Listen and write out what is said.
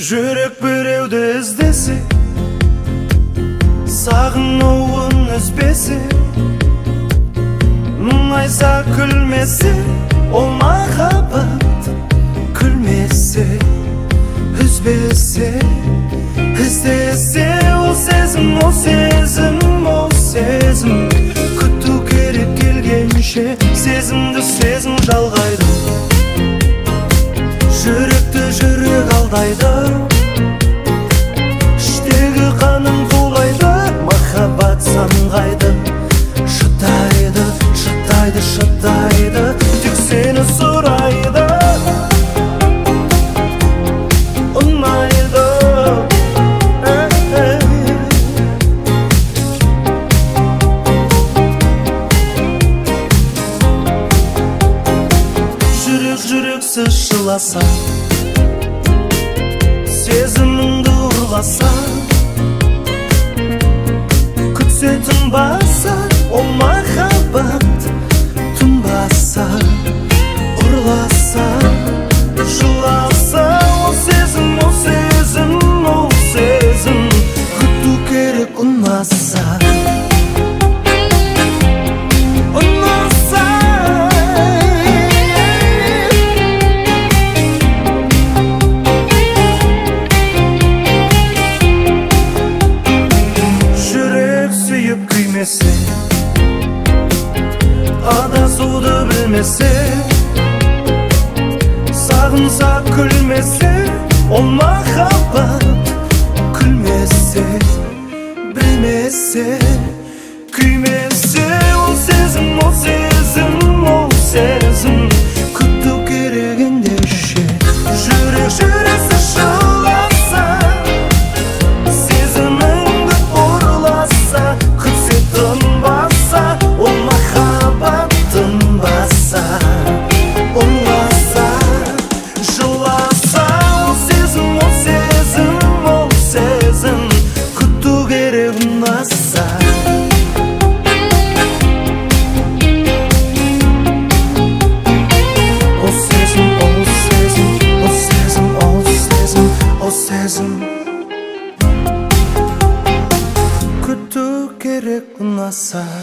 Жүрек біреуді іздесе, сағынуын үзбесе, мұңайса күлмесе, ол махаббат күлмесе, үзбесе, іздесе, ол сезім, ол сезім, ол сезім. Күту керек келгенше, сезімді сезім жалғайды, жүректі жүрек алдайды, іштегі қаным тулайды, махаббат самғайды, шыдайды, шыдайды, шыдайды, тек сені сұрайды, ұнайды. Жүрексіз жыласа, сезіміңді ұрласа, күтсе тынбаса, ол махаббат тынбаса, ұрласа, жыласа, ол сезім, ол сезім, ол сезім. Күту керек ұнаса, адасуды білмесе, сағынса күлмесе, ол махаббат күлмесе, білмесе, күймесе, ол сезім, ол сезім, ол сезім. Күту керек ендеше, жүрек жүрексіз жыласа, сезіміңді ұрласа, күтсе тынбаса, ол махаббат тынбаса, ұрласа, жыласа, ол сезім, ол сезім, ол сезім. Күту керек ұнаса, ол сезім, ол сезім, ол сезім, ол сезім, ол сезім. Күту керек ұнаса.